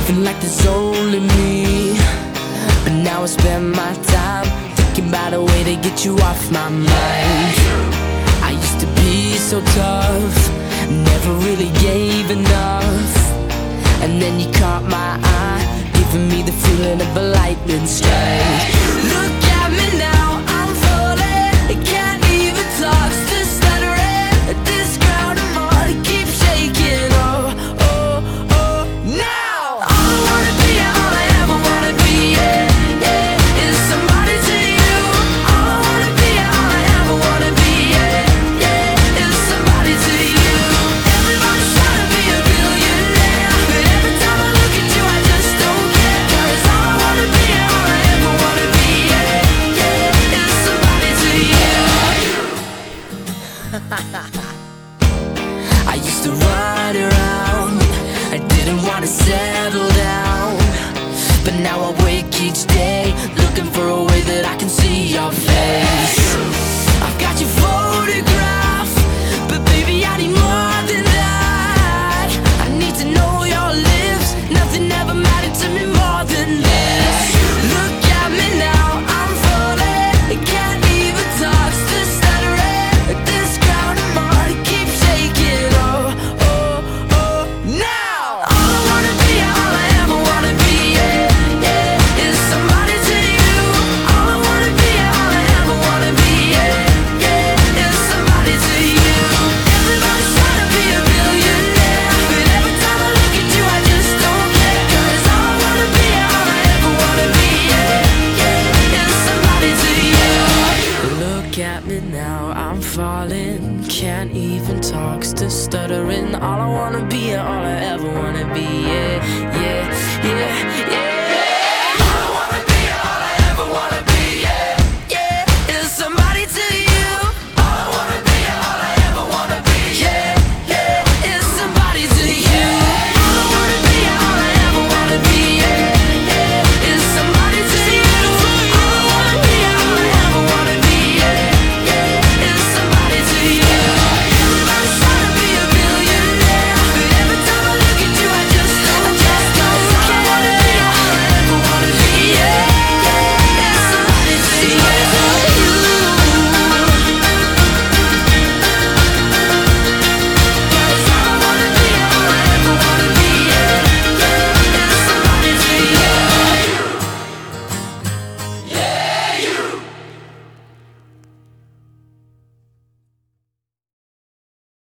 Feel like there's only me, but now I spend my time thinking about a way to get you off my mind. I used to be so tough, never really gave enough, and then you caught my eye, giving me the feeling of a lightning strike. Look at me now, I'm falling, can't even talk, still stuttering. This ground of mud keeps shaking. Oh, oh, oh, now all I wanna be, all I ever wanna be, yeah, yeah, is somebody to you. All I wanna be, all I ever wanna be, yeah, yeah, is somebody to you. Everybody's trying to be a billionaire, but every time I look at you I just don't care. 'Cause all I wanna be, all I ever wanna be, yeah, yeah, is somebody to you. I used to run around, I didn't want to settle down, but now I wake each day looking for a way that I can see your face. I've got your photograph, but baby I need more than that. I need to know your lips, nothing ever mattered to me more than this. Look at me now, I'm falling, can't even talk, still stuttering. This ground of mud keeps shaking. Oh, oh, oh, now all I wanna be, all I ever wanna be, yeah, yeah, is somebody to you. All I wanna be, all I ever wanna be, yeah, yeah, is somebody to you. Everybody's trying to be a billionaire, but every time I look at you I just don't care. 'Cause all I wanna be, all I ever wanna be, yeah, yeah, is somebody to you. Look at me now, I'm falling, can't even talk, still stuttering. All I wanna be, all I ever wanna be, yeah, yeah, yeah, yeah. All I wanna be, all I ever wanna be, yeah, yeah, is somebody to you. All I wanna be, all I ever wanna be, yeah, yeah, is somebody to you. All I wanna be, all I ever wanna be, yeah, yeah, is somebody to you. All I wanna be, all I ever wanna be, yeah, yeah, is somebody to you. Everybody's trying to be a billionaire, but every time I look at you I just don't care. 'Cause all I wanna be, all I ever wanna be, yeah, yeah, is somebody to you.